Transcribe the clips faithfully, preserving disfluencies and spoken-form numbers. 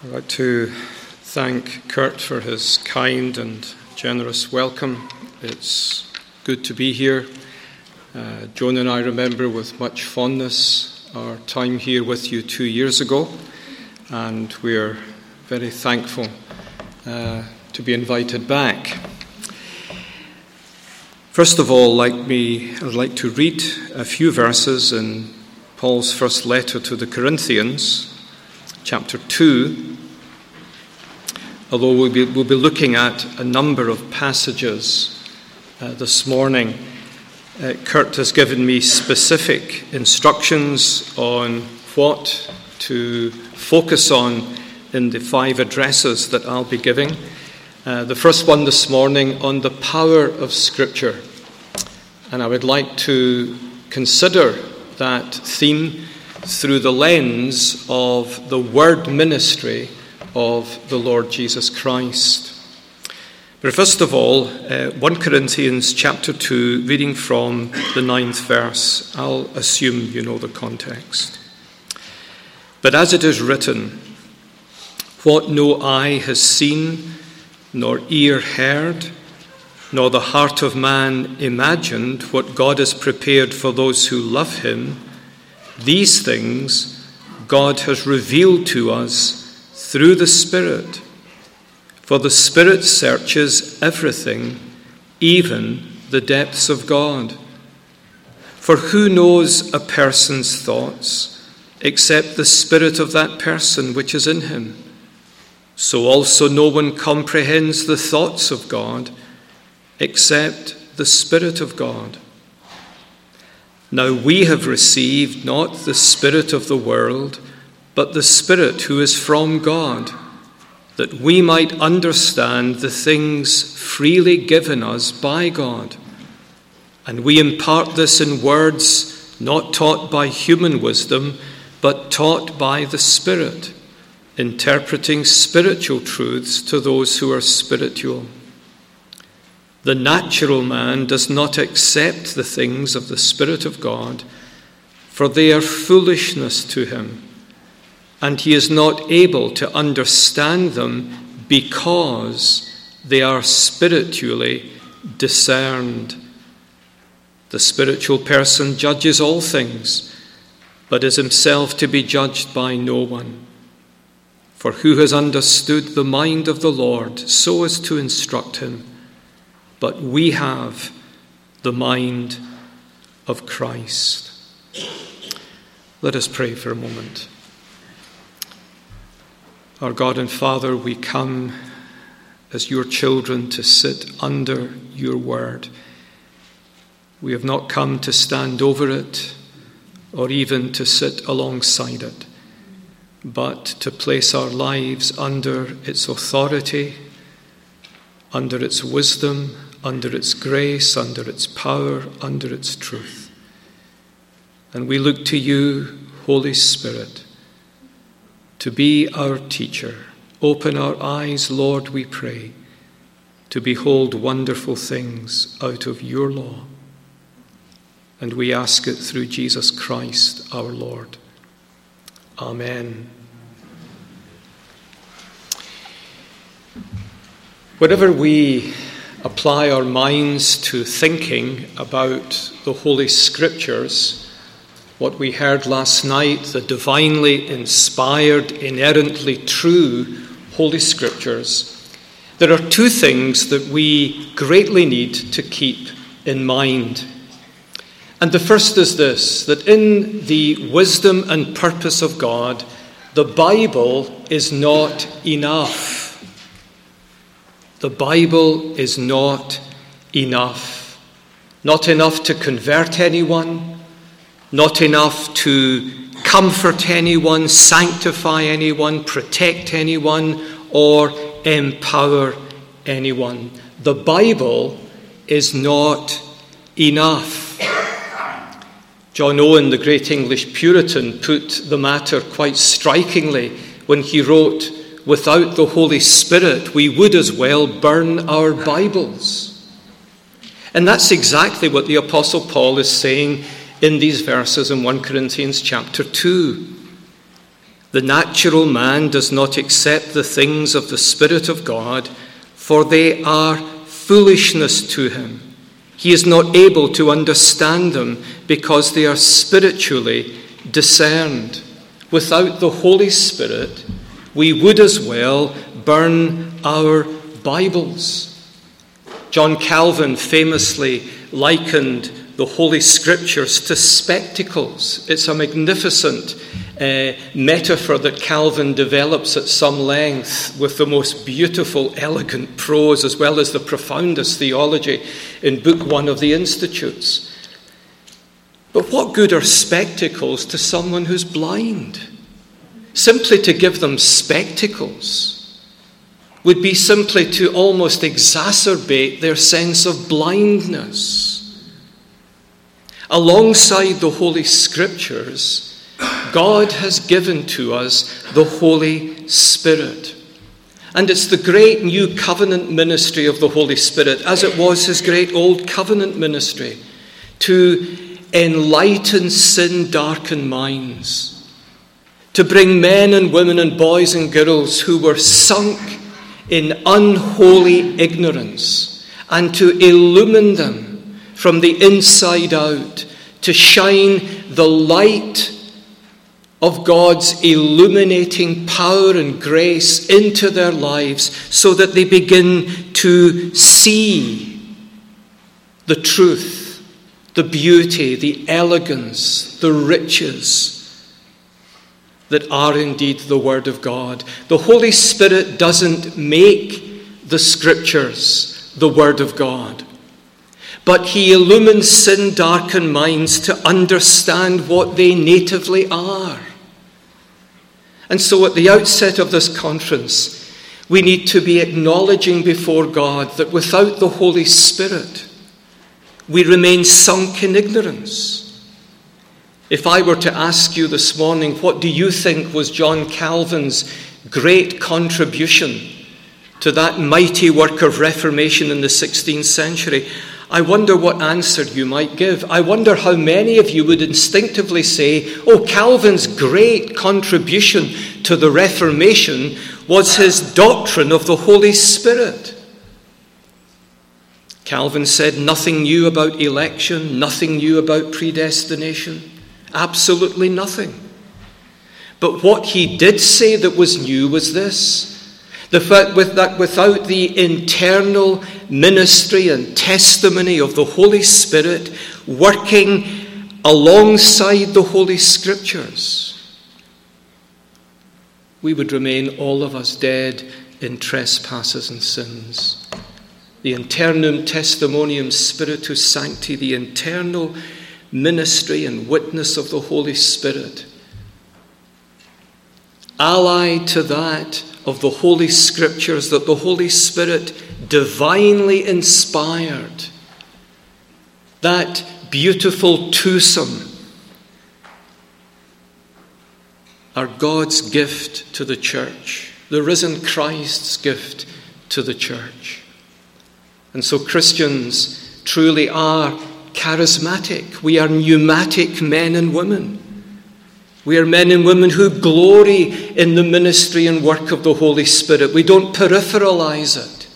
I'd like to thank Kurt for his kind and generous welcome. It's good to be here. Uh, Joan and I remember with much fondness our time here with you two years ago, and we're very thankful uh, to be invited back. First of all, like me, I'd like to read a few verses in Paul's first letter to the Corinthians, chapter two. Although we'll be, we'll be looking at a number of passages uh, this morning, uh, Kurt has given me specific instructions on what to focus on in the five addresses that I'll be giving. Uh, the first one this morning on the power of Scripture. And I would like to consider that theme through the lens of the word ministry of the Lord Jesus Christ. But first of all, uh, First Corinthians chapter two, reading from the ninth verse. I'll assume you know the context. But as it is written, what no eye has seen, nor ear heard, nor the heart of man imagined, what God has prepared for those who love him, these things God has revealed to us through the Spirit. For the Spirit searches everything, even the depths of God. For who knows a person's thoughts except the spirit of that person which is in him? So also no one comprehends the thoughts of God except the Spirit of God. Now we have received not the spirit of the world, but the Spirit who is from God, that we might understand the things freely given us by God. And we impart this in words not taught by human wisdom, but taught by the Spirit, interpreting spiritual truths to those who are spiritual. The natural man does not accept the things of the Spirit of God, for they are foolishness to him, and he is not able to understand them because they are spiritually discerned. The spiritual person judges all things, but is himself to be judged by no one. For who has understood the mind of the Lord so as to instruct him? But we have the mind of Christ. Let us pray for a moment. Our God and Father, we come as your children to sit under your word. We have not come to stand over it or even to sit alongside it, but to place our lives under its authority, under its wisdom, under its grace, under its power, under its truth. And we look to you, Holy Spirit, to be our teacher. Open our eyes, Lord, we pray, to behold wonderful things out of your law. And we ask it through Jesus Christ, our Lord. Amen. Whenever we apply our minds to thinking about the Holy Scriptures, what we heard last night, the divinely inspired, inerrantly true Holy Scriptures, there are two things that we greatly need to keep in mind. And the first is this, that in the wisdom and purpose of God, the Bible is not enough. The Bible is not enough. Not enough to convert anyone, not enough to comfort anyone, sanctify anyone, protect anyone, or empower anyone. The Bible is not enough. John Owen, the great English Puritan, put the matter quite strikingly when he wrote, "Without the Holy Spirit, we would as well burn our Bibles." And that's exactly what the Apostle Paul is saying in these verses in First Corinthians chapter two. The natural man does not accept the things of the Spirit of God, for they are foolishness to him. He is not able to understand them because they are spiritually discerned. Without the Holy Spirit, we would as well burn our Bibles. John Calvin famously likened the Holy Scriptures to spectacles. It's a magnificent uh, metaphor that Calvin develops at some length with the most beautiful, elegant prose as well as the profoundest theology in Book One of the Institutes. But what good are spectacles to someone who's blind? Simply to give them spectacles would be simply to almost exacerbate their sense of blindness. Alongside the Holy Scriptures, God has given to us the Holy Spirit. And it's the great new covenant ministry of the Holy Spirit, as it was his great old covenant ministry, to enlighten sin-darkened minds, to bring men and women and boys and girls who were sunk in unholy ignorance and to illumine them from the inside out, to shine the light of God's illuminating power and grace into their lives so that they begin to see the truth, the beauty, the elegance, the riches that are indeed the Word of God. The Holy Spirit doesn't make the Scriptures the Word of God, but he illumines sin-darkened minds to understand what they natively are. And so at the outset of this conference, we need to be acknowledging before God that without the Holy Spirit, we remain sunk in ignorance. If I were to ask you this morning, what do you think was John Calvin's great contribution to that mighty work of Reformation in the sixteenth century? I wonder what answer you might give. I wonder how many of you would instinctively say, oh, Calvin's great contribution to the Reformation was his doctrine of the Holy Spirit. Calvin said nothing new about election, nothing new about predestination, absolutely nothing. But what he did say that was new was this: the fact with that without the internal ministry and testimony of the Holy Spirit working alongside the Holy Scriptures, we would remain, all of us, dead in trespasses and sins. The internum testimonium spiritus sancti, the internal ministry and witness of the Holy Spirit, allied to that of the Holy Scriptures that the Holy Spirit divinely inspired, that beautiful twosome, are God's gift to the church, the risen Christ's gift to the church. And so Christians truly are charismatic. We are pneumatic men and women. We are men and women who glory in the ministry and work of the Holy Spirit. We don't peripheralize it.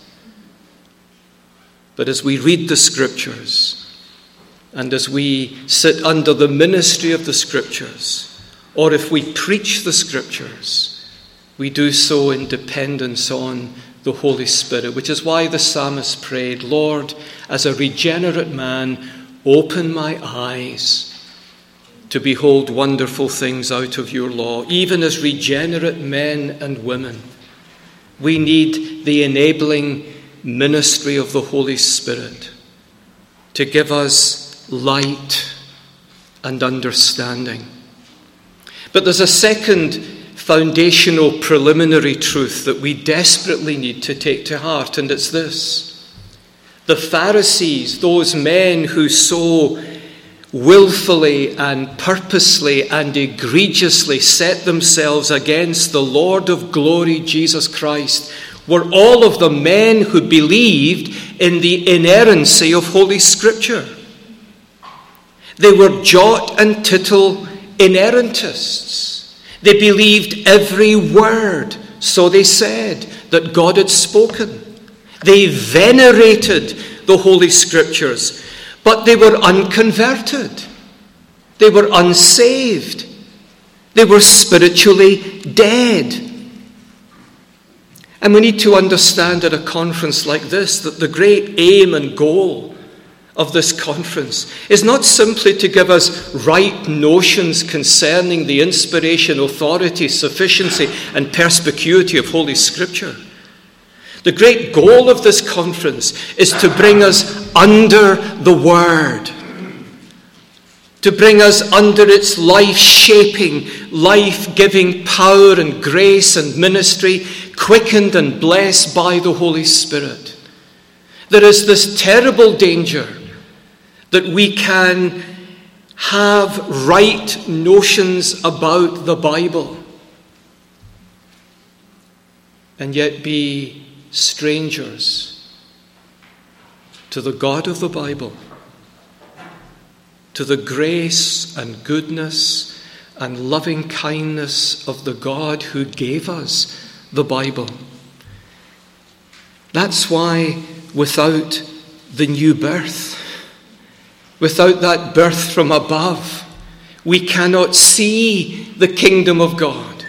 But as we read the Scriptures, and as we sit under the ministry of the Scriptures, or if we preach the Scriptures, we do so in dependence on the Holy Spirit, which is why the psalmist prayed, Lord, as a regenerate man, open my eyes to behold wonderful things out of your law. Even as regenerate men and women, we need the enabling ministry of the Holy Spirit to give us light and understanding. But there's a second foundational preliminary truth that we desperately need to take to heart, and it's this: the Pharisees, those men who so willfully and purposely and egregiously set themselves against the Lord of glory, Jesus Christ, were all of the men who believed in the inerrancy of Holy Scripture. They were jot and tittle inerrantists. They believed every word, so they said, that God had spoken. They venerated the Holy Scriptures, but they were unconverted. They were unsaved. They were spiritually dead. And we need to understand at a conference like this that the great aim and goal of this conference is not simply to give us right notions concerning the inspiration, authority, sufficiency, and perspicuity of Holy Scripture. The great goal of this conference is to bring us under the Word, to bring us under its life-shaping, life-giving power and grace and ministry, quickened and blessed by the Holy Spirit. There is this terrible danger that we can have right notions about the Bible and yet be strangers to the God of the Bible, to the grace and goodness and loving kindness of the God who gave us the Bible. That's why without the new birth, without that birth from above, we cannot see the kingdom of God.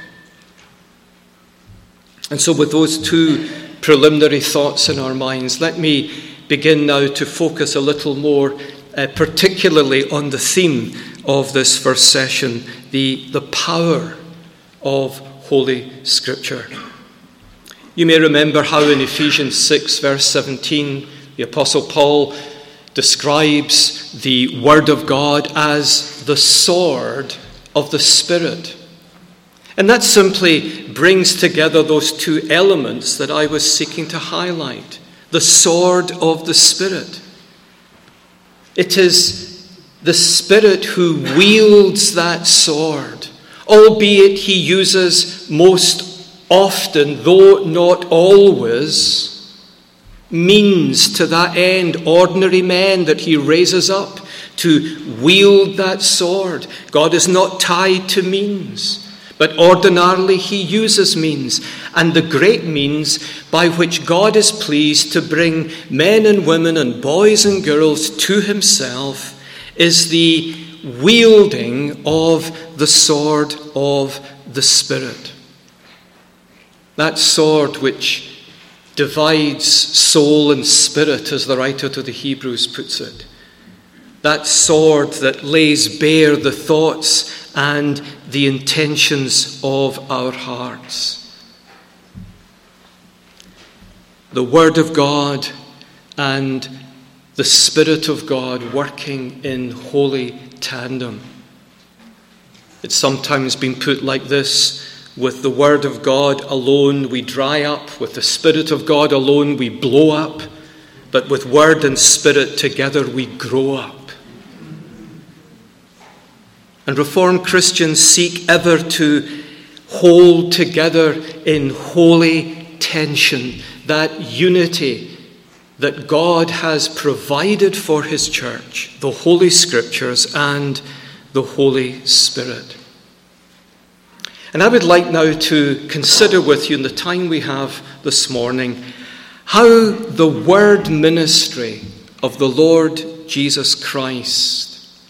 And so with those two preliminary thoughts in our minds, let me begin now to focus a little more uh, particularly on the theme of this first session, the, the power of Holy Scripture. You may remember how in Ephesians six, verse seventeen, the Apostle Paul describes the Word of God as the sword of the Spirit. And that simply brings together those two elements that I was seeking to highlight. The sword of the Spirit. It is the Spirit who wields that sword, albeit he uses most often, though not always, means to that end, ordinary men that he raises up to wield that sword. God is not tied to means, but ordinarily he uses means, and the great means by which God is pleased to bring men and women and boys and girls to himself is the wielding of the sword of the Spirit. That sword which divides soul and spirit, as the writer to the Hebrews puts it. That sword that lays bare the thoughts and the intentions of our hearts. The Word of God and the Spirit of God working in holy tandem. It's sometimes been put like this: with the Word of God alone we dry up, with the Spirit of God alone we blow up, but with Word and Spirit together we grow up. And Reformed Christians seek ever to hold together in holy tension that unity that God has provided for his church, the Holy Scriptures and the Holy Spirit. And I would like now to consider with you in the time we have this morning how the word ministry of the Lord Jesus Christ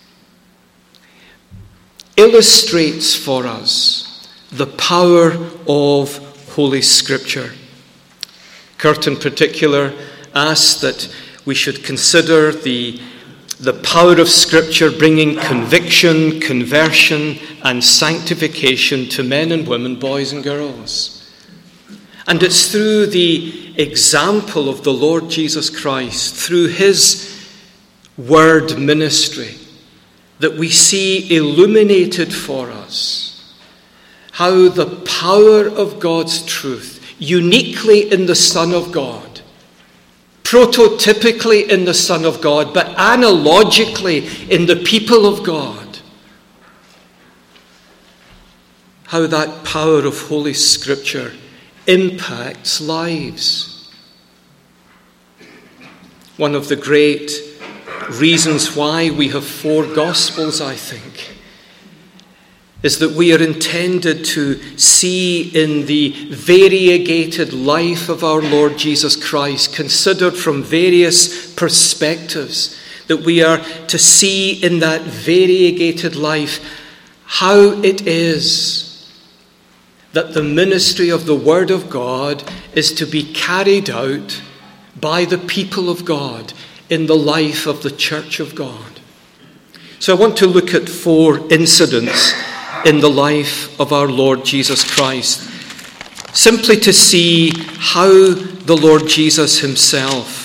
illustrates for us the power of Holy Scripture. Kurt in particular asked that we should consider the, the power of Scripture bringing conviction, conversion, and sanctification to men and women, boys and girls. And it's through the example of the Lord Jesus Christ, through his word ministry, that we see illuminated for us how the power of God's truth, uniquely in the Son of God, prototypically in the Son of God, but analogically in the people of God, how that power of Holy Scripture impacts lives. One of the great reasons why we have four Gospels, I think, is that we are intended to see in the variegated life of our Lord Jesus Christ, considered from various perspectives, that we are to see in that variegated life how it is that the ministry of the Word of God is to be carried out by the people of God in the life of the Church of God. So I want to look at four incidents in the life of our Lord Jesus Christ, simply to see how the Lord Jesus himself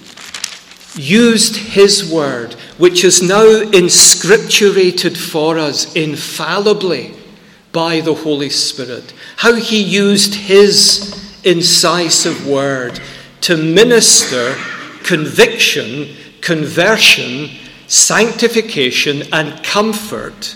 used his word, which is now inscripturated for us infallibly by the Holy Spirit, how he used his incisive word to minister conviction, conversion, sanctification, and comfort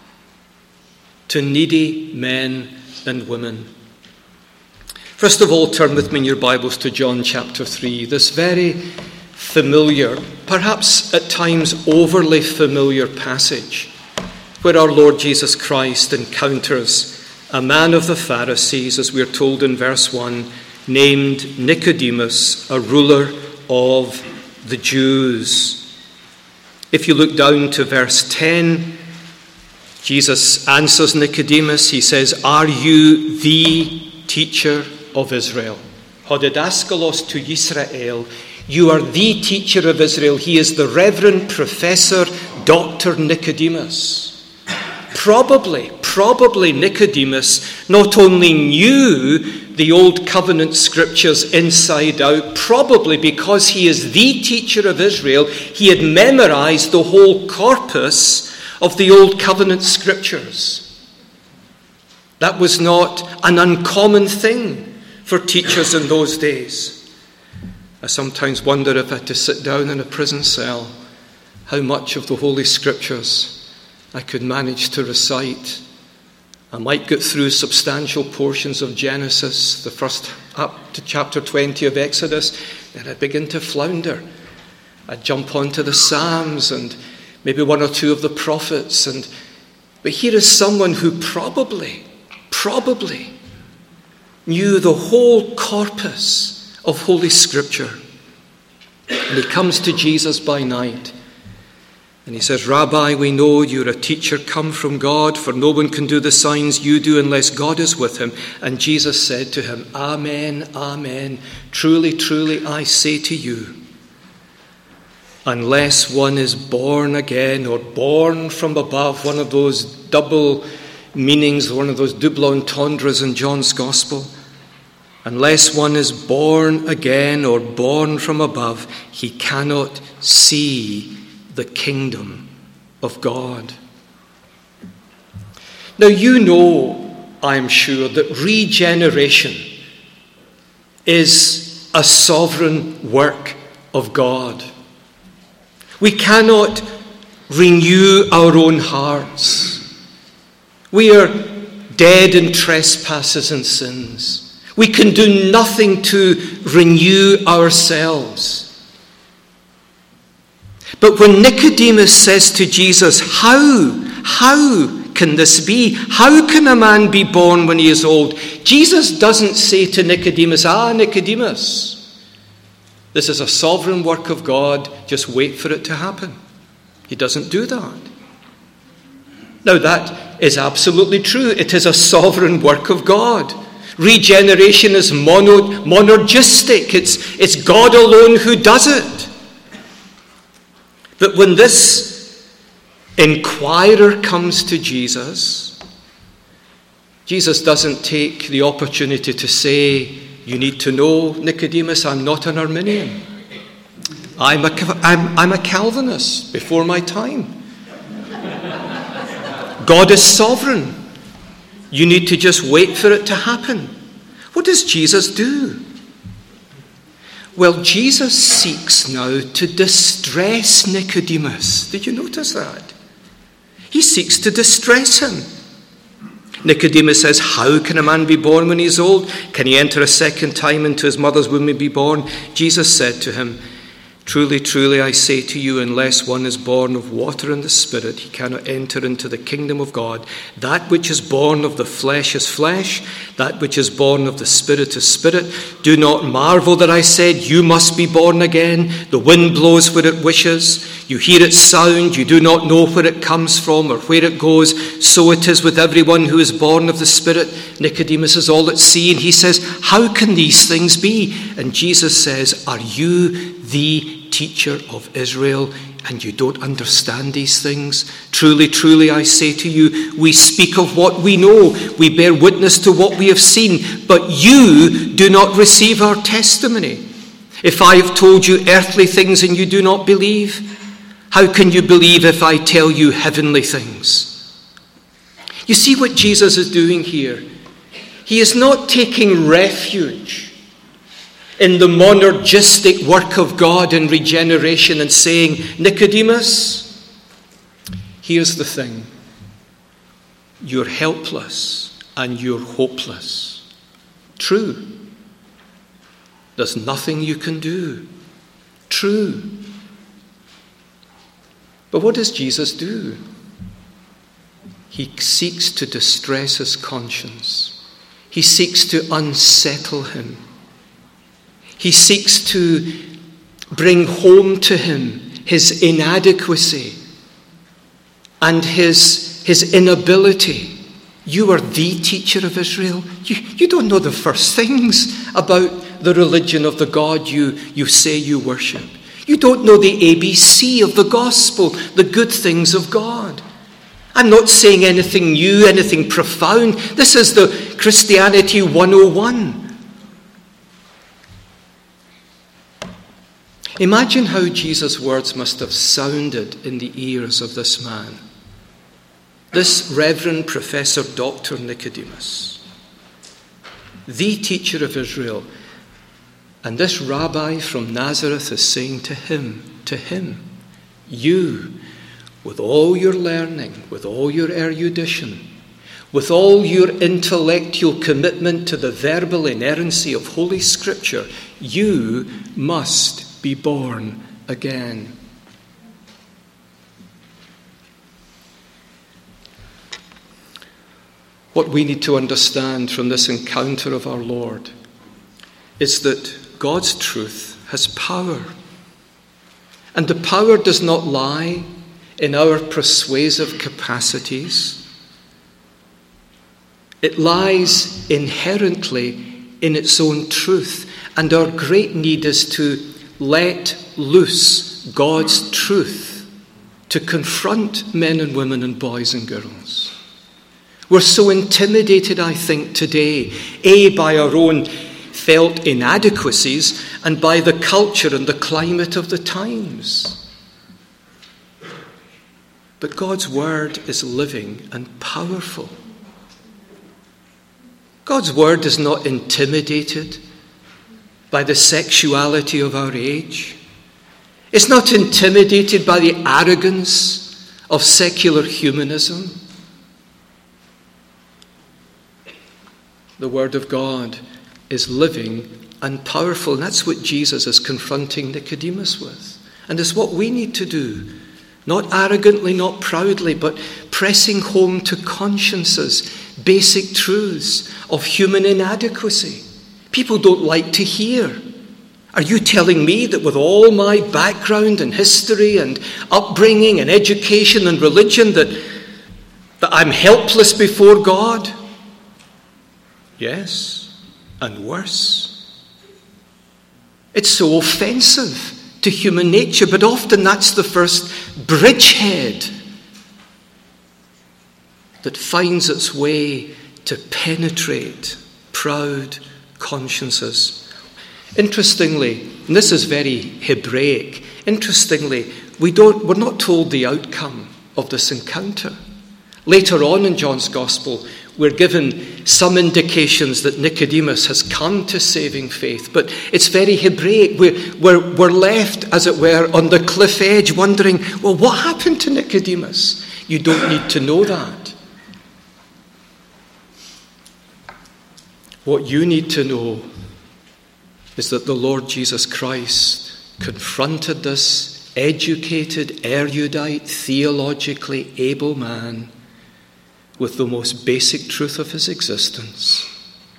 to needy men and women. First of all, turn with me in your Bibles to John chapter three, this very familiar, perhaps at times overly familiar passage, where our Lord Jesus Christ encounters a man of the Pharisees, as we are told in verse one, named Nicodemus, a ruler of the Jews. If you look down to verse ten, Jesus answers Nicodemus. He says, "Are you the teacher of Israel?" Hodidaskalos to Yisrael. You are the teacher of Israel. He is the Reverend Professor Doctor Nicodemus. Probably, probably Nicodemus not only knew the Old Covenant Scriptures inside out, probably because he is the teacher of Israel, he had memorized the whole corpus of the Old Covenant Scriptures. That was not an uncommon thing for teachers in those days. I sometimes wonder if I had to sit down in a prison cell, how much of the Holy Scriptures I could manage to recite. I might get through substantial portions of Genesis, the first up to chapter twenty of Exodus, then I'd begin to flounder. I'd jump onto the Psalms and maybe one or two of the prophets. And but here is someone who probably, probably knew the whole corpus of Holy Scripture. And he comes to Jesus by night. And he says, "Rabbi, we know you're a teacher come from God, for no one can do the signs you do unless God is with him." And Jesus said to him, "Amen, amen. Truly, truly, I say to you, unless one is born again or born from above," one of those double meanings, one of those double entendres in John's Gospel, unless one is born again or born from above, he cannot see the kingdom of God. Now you know, I'm sure, that regeneration is a sovereign work of God. We cannot renew our own hearts. We are dead in trespasses and sins. We can do nothing to renew ourselves. But when Nicodemus says to Jesus, how, how can this be? How can a man be born when he is old? Jesus doesn't say to Nicodemus, "Ah, Nicodemus, this is a sovereign work of God, just wait for it to happen." He doesn't do that. Now that is absolutely true. It is a sovereign work of God. Regeneration is mono, monergistic. It's, it's God alone who does it. But when this inquirer comes to Jesus, Jesus doesn't take the opportunity to say, "You need to know, Nicodemus, I'm not an Arminian. I'm a, I'm, I'm a Calvinist before my time. God is sovereign. You need to just wait for it to happen." What does Jesus do? Well, Jesus seeks now to distress Nicodemus. Did you notice that? He seeks to distress him. Nicodemus says, "How can a man be born when he is old? Can he enter a second time into his mother's womb and be born?" Jesus said to him, Truly, truly, I say to you, unless one is born of water and the Spirit, he cannot enter into the kingdom of God. That which is born of the flesh is flesh, that which is born of the Spirit is spirit. Do not marvel that I said, you must be born again. The wind blows where it wishes. You hear its sound. You do not know where it comes from or where it goes. So it is with everyone who is born of the Spirit. Nicodemus is all at sea, and he says, how can these things be? And Jesus says, are you the teacher of Israel, and you don't understand these things? Truly, truly, I say to you, we speak of what we know, we bear witness to what we have seen, but you do not receive our testimony. If I have told you earthly things and you do not believe, how can you believe if I tell you heavenly things? You see what Jesus is doing here? He is not taking refuge in the monergistic work of God in regeneration and saying, Nicodemus, here's the thing. You're helpless and you're hopeless. True. There's nothing you can do. True. But what does Jesus do? He seeks to distress his conscience. He seeks to unsettle him. He seeks to bring home to him his inadequacy and his, his inability. You are the teacher of Israel. You, you don't know the first things about the religion of the God you, you say you worship. You don't know the A B C of the gospel, the good things of God. I'm not saying anything new, anything profound. This is the Christianity one oh one. Imagine how Jesus' words must have sounded in the ears of this man, this Reverend Professor Doctor Nicodemus, the teacher of Israel. And this rabbi from Nazareth is saying to him, to him, you, with all your learning, with all your erudition, with all your intellectual commitment to the verbal inerrancy of Holy Scripture, you must be born again. What we need to understand from this encounter of our Lord is that God's truth has power. And the power does not lie in our persuasive capacities. It lies inherently in its own truth. And our great need is to let loose God's truth to confront men and women and boys and girls. We're so intimidated, I think, today, A, by our own felt inadequacies and by the culture and the climate of the times. But God's word is living and powerful. God's word is not intimidated by the sexuality of our age. It's not intimidated by the arrogance of secular humanism. The word of God is living and powerful. And that's what Jesus is confronting Nicodemus with. And it's what we need to do. Not arrogantly, not proudly, but pressing home to consciences, basic truths of human inadequacy. People don't like to hear. Are you telling me that with all my background and history and upbringing and education and religion that, that I'm helpless before God? Yes, and worse. It's so offensive to human nature, but often that's the first bridgehead that finds its way to penetrate proud consciences. Interestingly, and this is very Hebraic, interestingly, we don't, we're not told the outcome of this encounter. Later on in John's Gospel, we're given some indications that Nicodemus has come to saving faith, but it's very Hebraic. We're, we're, we're left, as it were, on the cliff edge wondering, well, what happened to Nicodemus? You don't need to know that. What you need to know is that the Lord Jesus Christ confronted this educated, erudite, theologically able man with the most basic truth of his existence.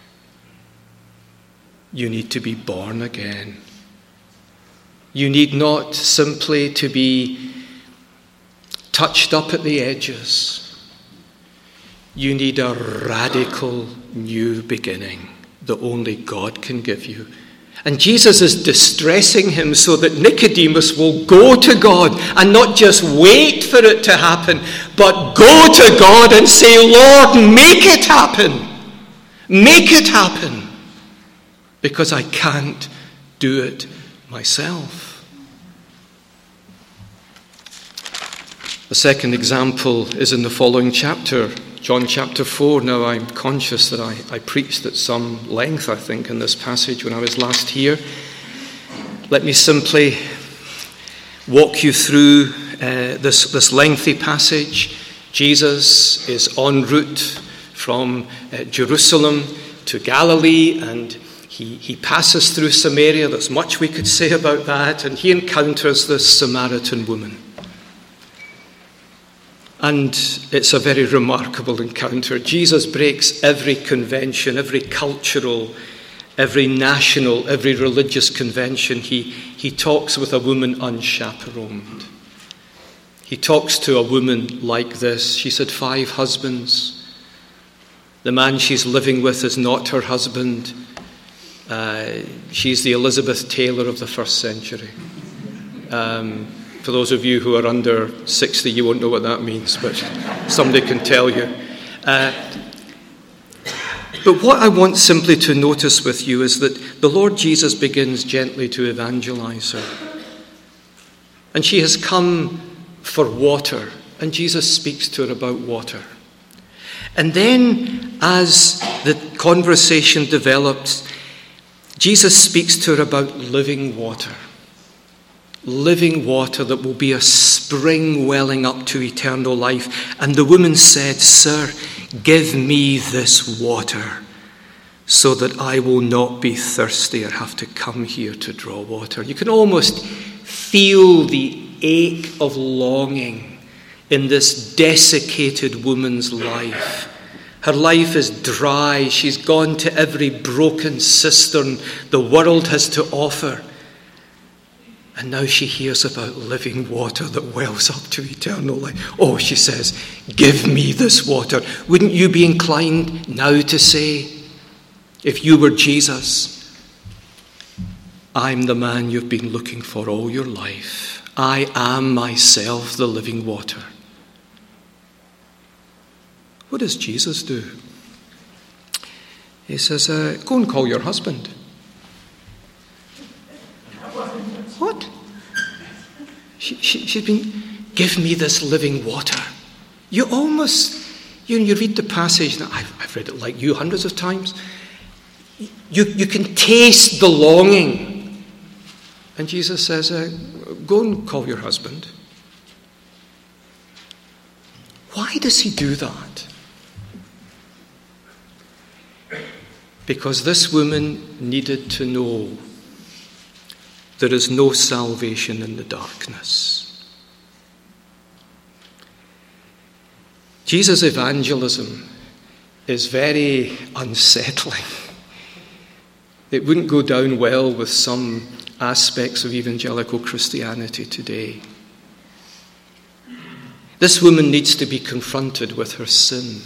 You need to be born again. You need not simply to be touched up at the edges. You need a radical new beginning that only God can give you. And Jesus is distressing him so that Nicodemus will go to God and not just wait for it to happen, but go to God and say, Lord, make it happen. Make it happen. Because I can't do it myself. The second example is in the following chapter, John chapter four. Now, I'm conscious that I, I preached at some length, I think, in this passage when I was last here. Let me simply walk you through uh, this, this lengthy passage. Jesus is en route from uh, Jerusalem to Galilee, and he, he passes through Samaria. There's much we could say about that. And he encounters this Samaritan woman. And it's a very remarkable encounter. Jesus breaks every convention, every cultural, every national, every religious convention. He, he talks with a woman unchaperoned. He talks to a woman like this. She's had five husbands. The man she's living with is not her husband. Uh, she's the Elizabeth Taylor of the first century. Um... For those of you who are under sixty, you won't know what that means, but somebody can tell you. Uh, but what I want simply to notice with you is that the Lord Jesus begins gently to evangelize her. And she has come for water, and Jesus speaks to her about water. And then, as the conversation develops, Jesus speaks to her about living water. Living water that will be a spring welling up to eternal life. And the woman said, Sir, give me this water so that I will not be thirsty or have to come here to draw water. You can almost feel the ache of longing in this desiccated woman's life. Her life is dry. She's gone to every broken cistern the world has to offer. And now she hears about living water that wells up to eternal life. Oh, she says, give me this water. Wouldn't you be inclined now to say, if you were Jesus, I'm the man you've been looking for all your life. I am myself the living water. What does Jesus do? He says, uh, go and call your husband. What? She, she, she's been, give me this living water. You almost, you know, you read the passage, and I've, I've read it like you hundreds of times. You, you can taste the longing. And Jesus says, uh, go and call your husband. Why does he do that? Because this woman needed to know there is no salvation in the darkness. Jesus' evangelism is very unsettling. It wouldn't go down well with some aspects of evangelical Christianity today. This woman needs to be confronted with her sin,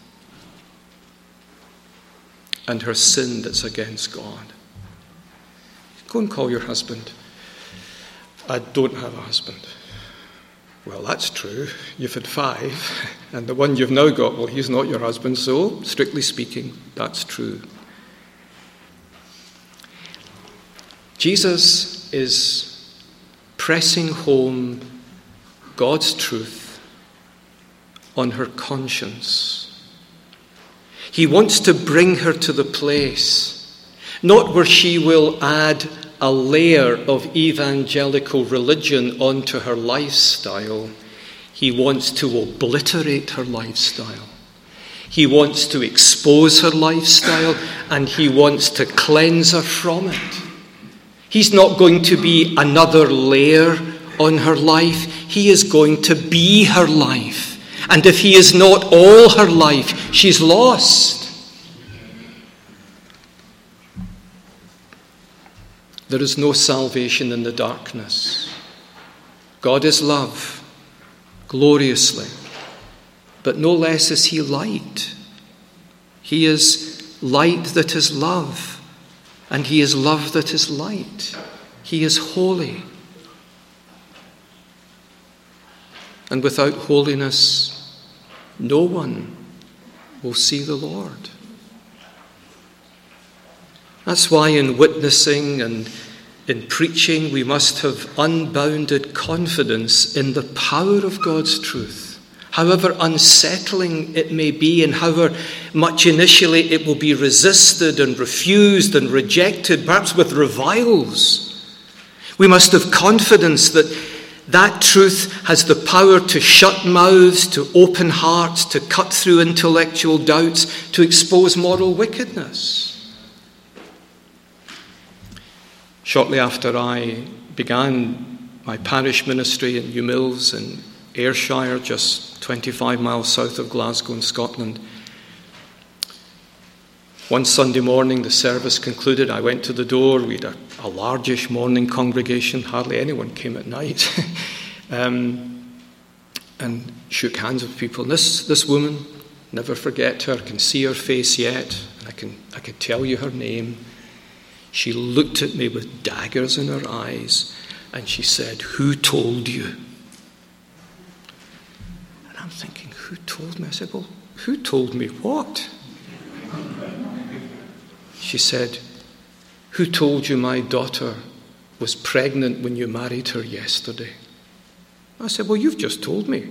and her sin that's against God. Go and call your husband. I don't have a husband. Well, that's true. You've had five, and the one you've now got, well, he's not your husband, so, strictly speaking, that's true. Jesus is pressing home God's truth on her conscience. He wants to bring her to the place, not where she will add a layer of evangelical religion onto her lifestyle. He wants to obliterate her lifestyle. He wants to expose her lifestyle, and he wants to cleanse her from it. He's not going to be another layer on her life. He is going to be her life. And if he is not all her life, she's lost. There is no salvation in the darkness. God is love, gloriously. But no less is he light. He is light that is love. And he is love that is light. He is holy. And without holiness, no one will see the Lord. That's why in witnessing and in preaching, we must have unbounded confidence in the power of God's truth. However unsettling it may be, and however much initially it will be resisted and refused and rejected, perhaps with reviles, we must have confidence that that truth has the power to shut mouths, to open hearts, to cut through intellectual doubts, to expose moral wickedness. Shortly after I began my parish ministry in New Mills in Ayrshire, just twenty-five miles south of Glasgow in Scotland, one Sunday morning the service concluded. I went to the door. We had a, a largish morning congregation. Hardly anyone came at night. um, and shook hands with people. And this, this woman, never forget her, I can see her face yet. I can, I can tell you her name. She looked at me with daggers in her eyes and she said, "Who told you?" And I'm thinking, who told me? I said, "Well, who told me what?" She said, "Who told you my daughter was pregnant when you married her yesterday?" I said, "Well, you've just told me."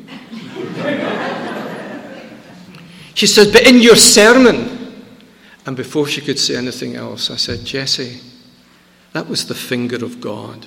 She said, "But in your sermon..." And before she could say anything else, I said, "Jessie, that was the finger of God.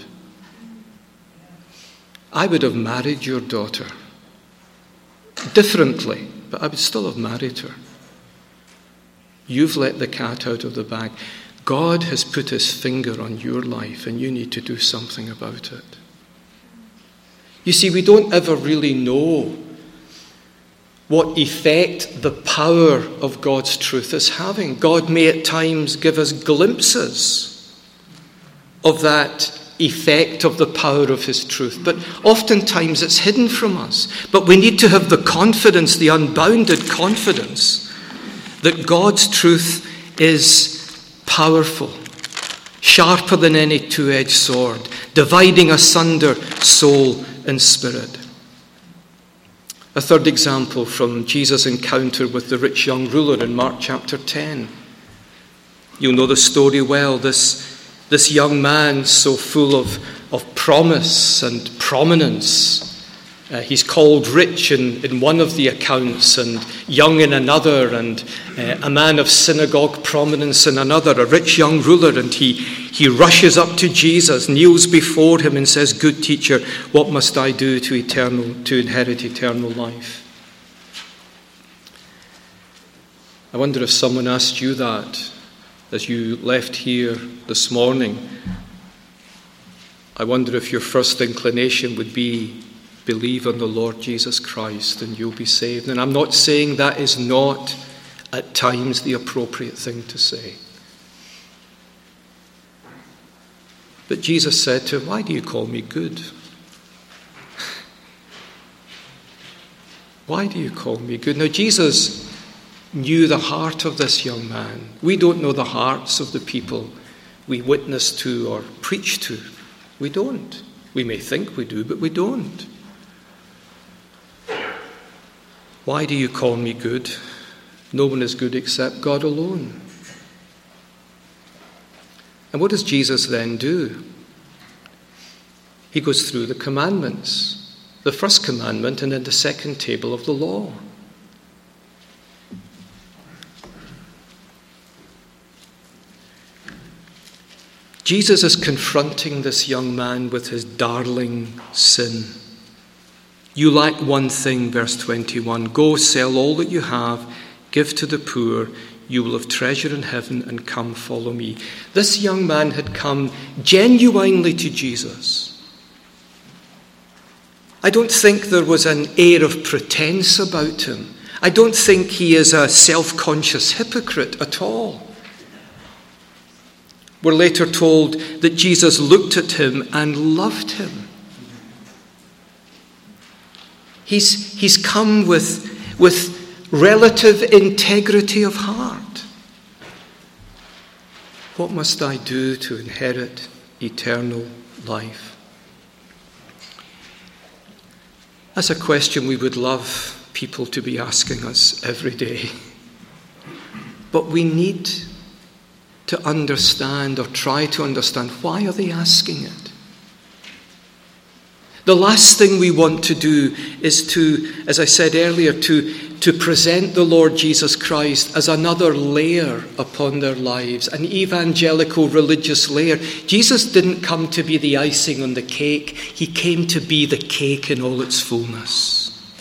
I would have married your daughter differently, but I would still have married her. You've let the cat out of the bag. God has put his finger on your life, and you need to do something about it." You see, we don't ever really know what effect the power of God's truth is having. God may at times give us glimpses of that effect of the power of his truth, but oftentimes it's hidden from us. But we need to have the confidence, the unbounded confidence, that God's truth is powerful, sharper than any two-edged sword, dividing asunder soul and spirit. A third example from Jesus' encounter with the rich young ruler in Mark chapter ten. You'll know the story well. This, this young man, so full of, of promise and prominence. Uh, he's called rich in, in one of the accounts and young in another, and uh, a man of synagogue prominence in another, a rich young ruler. And he, he rushes up to Jesus, kneels before him and says, "Good teacher, what must I do to eternal to inherit eternal life?" I wonder if someone asked you that as you left here this morning. I wonder if your first inclination would be, believe on the Lord Jesus Christ and you'll be saved. And I'm not saying that is not at times the appropriate thing to say. But Jesus said to him, "Why do you call me good? Why do you call me good?" Now, Jesus knew the heart of this young man. We don't know the hearts of the people we witness to or preach to. We don't. We may think we do, but we don't. "Why do you call me good? No one is good except God alone." And what does Jesus then do? He goes through the commandments. The first commandment and then the second table of the law. Jesus is confronting this young man with his darling sin. "You lack one thing," verse twenty-one. "Go, sell all that you have, give to the poor. you will have treasure in heaven, and come follow me. This young man had come genuinely to Jesus. I don't think there was an air of pretense about him. I don't think he is a self-conscious hypocrite at all. We're later told that Jesus looked at him and loved him. He's, he's come with, with relative integrity of heart. What must I do to inherit eternal life? That's a question we would love people to be asking us every day. But we need to understand, or try to understand, why are they asking it? The last thing we want to do is to, as I said earlier, to, to present the Lord Jesus Christ as another layer upon their lives, an evangelical religious layer. Jesus didn't come to be the icing on the cake. He came to be the cake in all its fullness.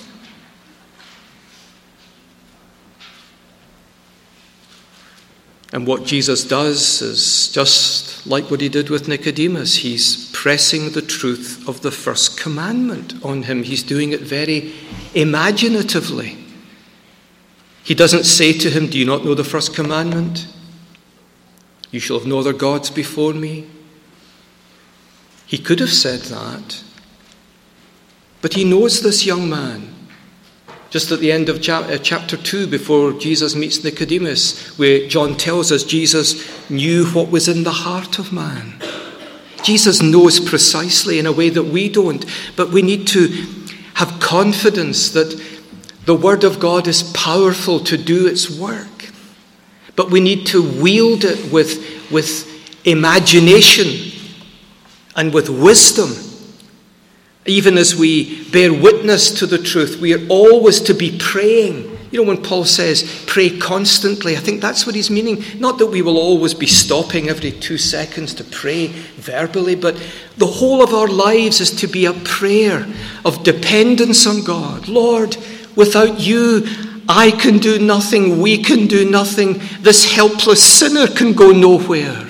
And what Jesus does is just like what he did with Nicodemus. He's pressing the truth of the first commandment on him. He's doing it very imaginatively. He doesn't say to him, do you not know the first commandment? You shall have no other gods before me. He could have said that. But he knows this young man. Just at the end of chapter two, before Jesus meets Nicodemus, where John tells us Jesus knew what was in the heart of man. Jesus knows precisely in a way that we don't, but we need to have confidence that the Word of God is powerful to do its work. But we need to wield it with, with imagination and with wisdom. Even as we bear witness to the truth, we are always to be praying. You know, when Paul says, pray constantly, I think that's what he's meaning. Not that we will always be stopping every two seconds to pray verbally, but the whole of our lives is to be a prayer of dependence on God. Lord, without you, I can do nothing, we can do nothing. This helpless sinner can go nowhere.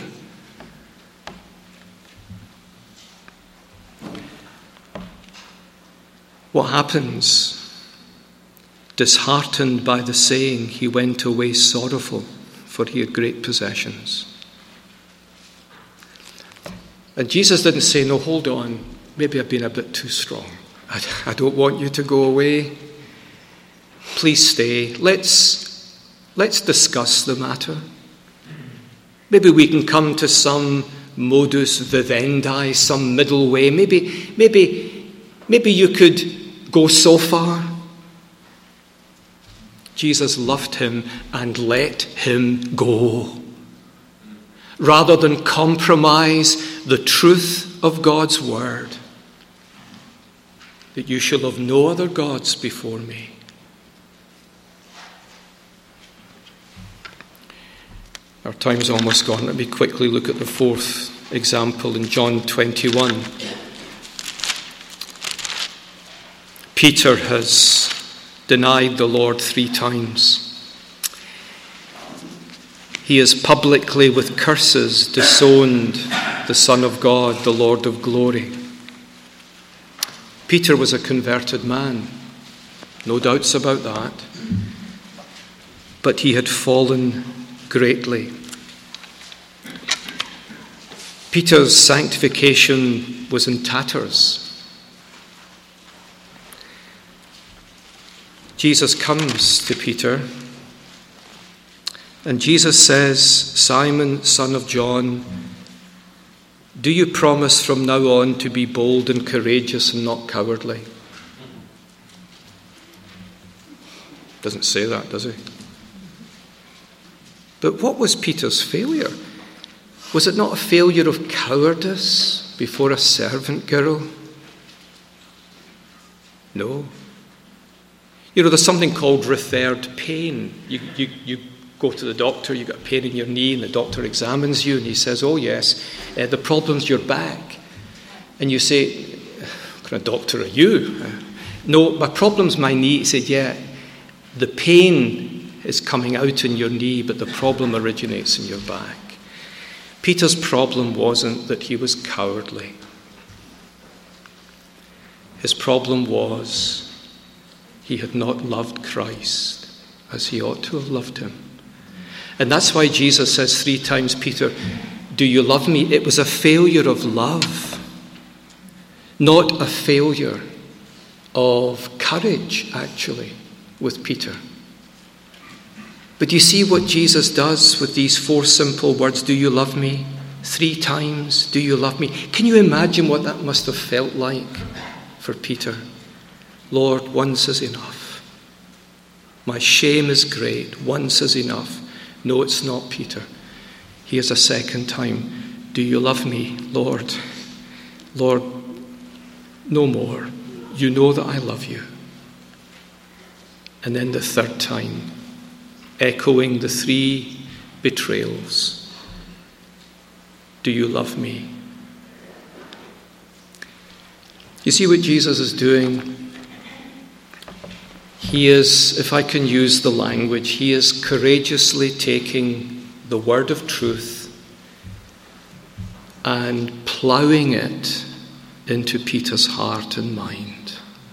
What happens? Disheartened by the saying, he went away sorrowful, for he had great possessions. And Jesus didn't say, no, hold on, maybe I've been a bit too strong. I, I don't want you to go away. Please stay. Let's, let's discuss the matter. Maybe we can come to some modus vivendi, some middle way. Maybe, maybe, maybe you could go so far. Jesus loved him and let him go. Rather than compromise the truth of God's word, that you shall have no other gods before me. Our time's almost gone. Let me quickly look at the fourth example in John twenty-one. Peter has denied the Lord three times. He has publicly, with curses, disowned the Son of God, the Lord of glory. Peter was a converted man, no doubts about that. But he had fallen greatly. Peter's sanctification was in tatters. Jesus comes to Peter, and Jesus says, Simon, son of John, do you promise from now on to be bold and courageous and not cowardly? Doesn't say that, does he? But what was Peter's failure? Was it not a failure of cowardice before a servant girl? No. You know, there's something called referred pain. You, you, you go to the doctor, you've got pain in your knee, and the doctor examines you, and he says, oh yes, uh, the problem's your back. And you say, what kind of doctor are you? Uh, no, my problem's my knee. He said, yeah, the pain is coming out in your knee, but the problem originates in your back. Peter's problem wasn't that he was cowardly. His problem was he had not loved Christ as he ought to have loved him. And that's why Jesus says three times, Peter, do you love me? It was a failure of love, not a failure of courage, actually, with Peter. But you see what Jesus does with these four simple words, do you love me? Three times, do you love me? Can you imagine what that must have felt like for Peter? Lord, once is enough. My shame is great. Once is enough. No, it's not, Peter. Here's a second time. Do you love me, Lord? Lord, no more. You know that I love you. And then the third time, echoing the three betrayals. Do you love me? You see what Jesus is doing? He is, if I can use the language, he is courageously taking the word of truth and ploughing it into Peter's heart and mind.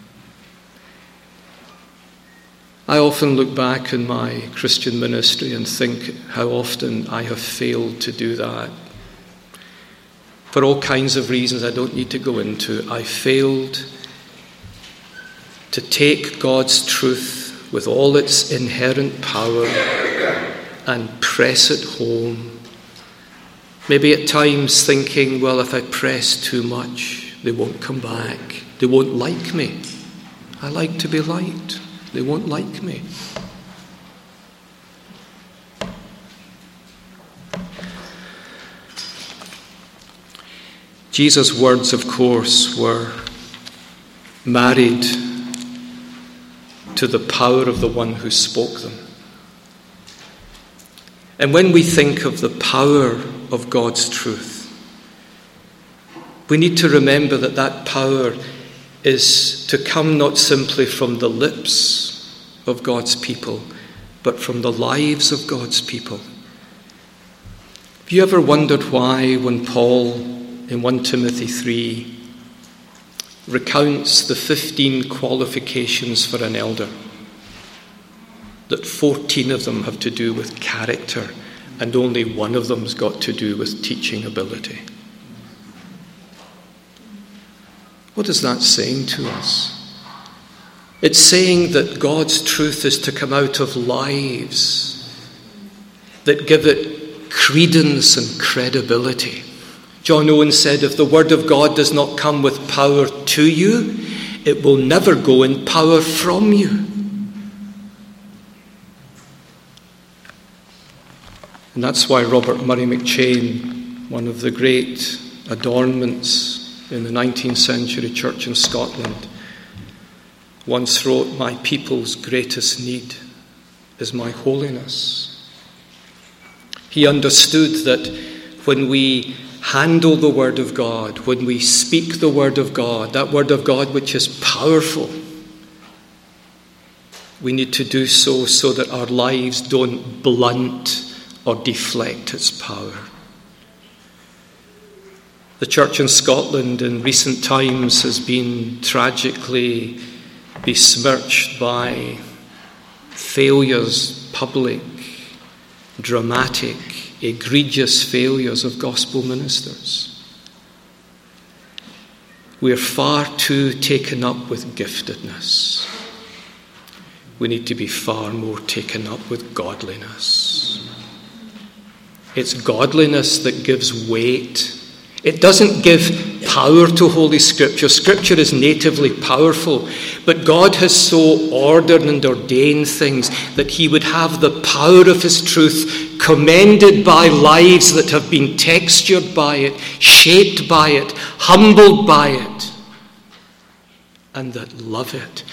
I often look back in my Christian ministry and think how often I have failed to do that. For all kinds of reasons I don't need to go into, I failed to take God's truth with all its inherent power and press it home. Maybe at times thinking, well, if I press too much, they won't come back. They won't like me. I like to be liked. They won't like me. Jesus' words, of course, were married to the power of the one who spoke them. And when we think of the power of God's truth, we need to remember that that power is to come not simply from the lips of God's people, but from the lives of God's people. Have you ever wondered why, when Paul in First Timothy three recounts the fifteen qualifications for an elder, that fourteen of them have to do with character and only one of them's got to do with teaching ability? What is that saying to us? It's saying that God's truth is to come out of lives that give it credence and credibility. John Owen said, if the word of God does not come with power to you, it will never go in power from you. And that's why Robert Murray McCheyne, one of the great adornments in the nineteenth century church in Scotland, once wrote, my people's greatest need is my holiness. He understood that when we handle the word of God, when we speak the word of God, that word of God which is powerful, we need to do so so that our lives don't blunt or deflect its power. The church in Scotland in recent times has been tragically besmirched by failures, public, dramatic, egregious failures of gospel ministers. We are far too taken up with giftedness. We need to be far more taken up with godliness. It's godliness that gives weight. It doesn't give power to Holy Scripture. Scripture is natively powerful, but God has so ordered and ordained things that he would have the power of his truth commended by lives that have been textured by it, shaped by it, humbled by it, and that love it.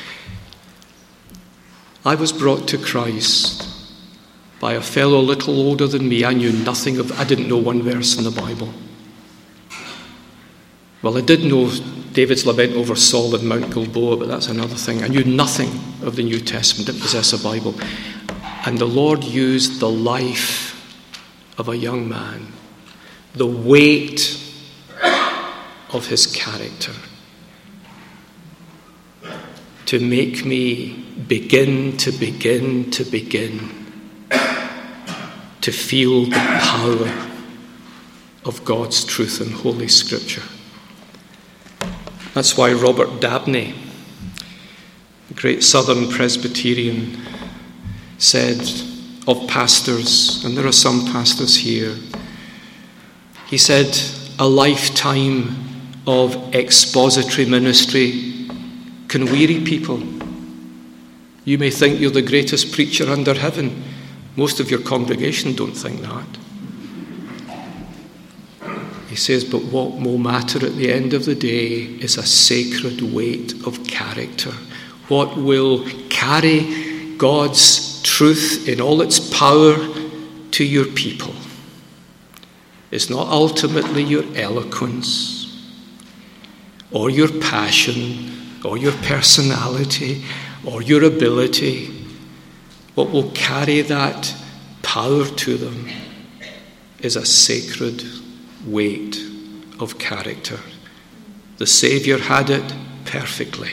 I was brought to Christ by a fellow a little older than me. I knew nothing of, I didn't know one verse in the Bible. Well, I did know David's lament over Saul and Mount Gilboa, but that's another thing. I knew nothing of the New Testament, didn't possess a Bible. And the Lord used the life of a young man, the weight of his character, to make me begin to begin to begin to feel the power of God's truth and Holy Scripture. That's why Robert Dabney, the great Southern Presbyterian, said of pastors, and there are some pastors here, he said, a lifetime of expository ministry can weary people. You may think you're the greatest preacher under heaven. Most of your congregation don't think that. He says, but what will matter at the end of the day is a sacred weight of character. What will carry God's truth in all its power to your people is not ultimately your eloquence or your passion or your personality or your ability. What will carry that power to them is a sacred weight of character. The Saviour had it perfectly.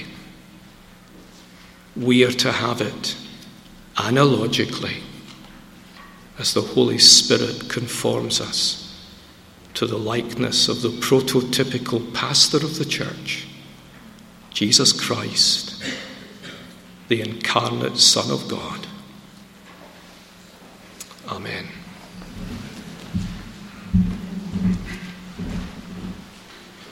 We are to have it analogically as the Holy Spirit conforms us to the likeness of the prototypical pastor of the church, Jesus Christ, the incarnate Son of God. Amen.